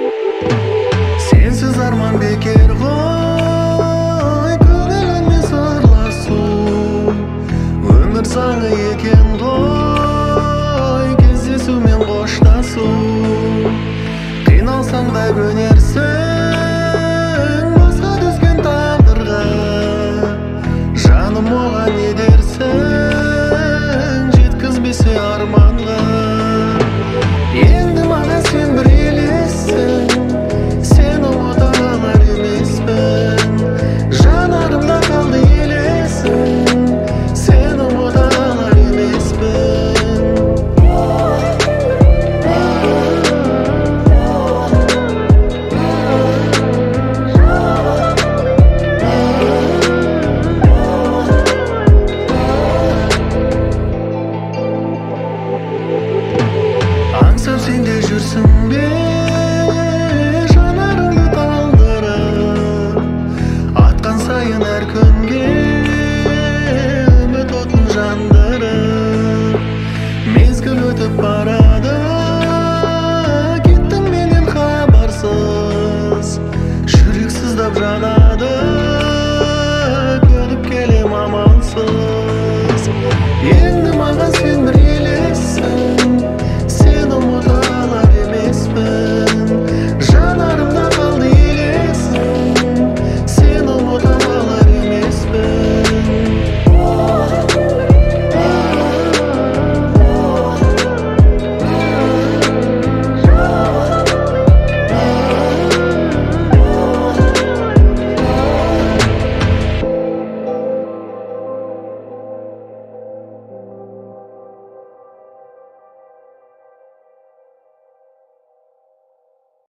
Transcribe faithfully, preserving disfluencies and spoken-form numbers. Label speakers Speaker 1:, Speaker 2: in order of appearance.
Speaker 1: Sensiz arman beker goy, көңіліңмен сырласу. Өмір заңы екен ғой, кездесумен қоштасу. Қиналсаң да көнерсің басқа түскен тағдырға. Жаным оған не дерсің, жеткізбесе арманға. Енді маған сен бір елессің, сен ұмыта алар емеспін. Жанарымда қалды елесің, сен ұмыта алар емеспін. Аңсап сен де жүрсің бе?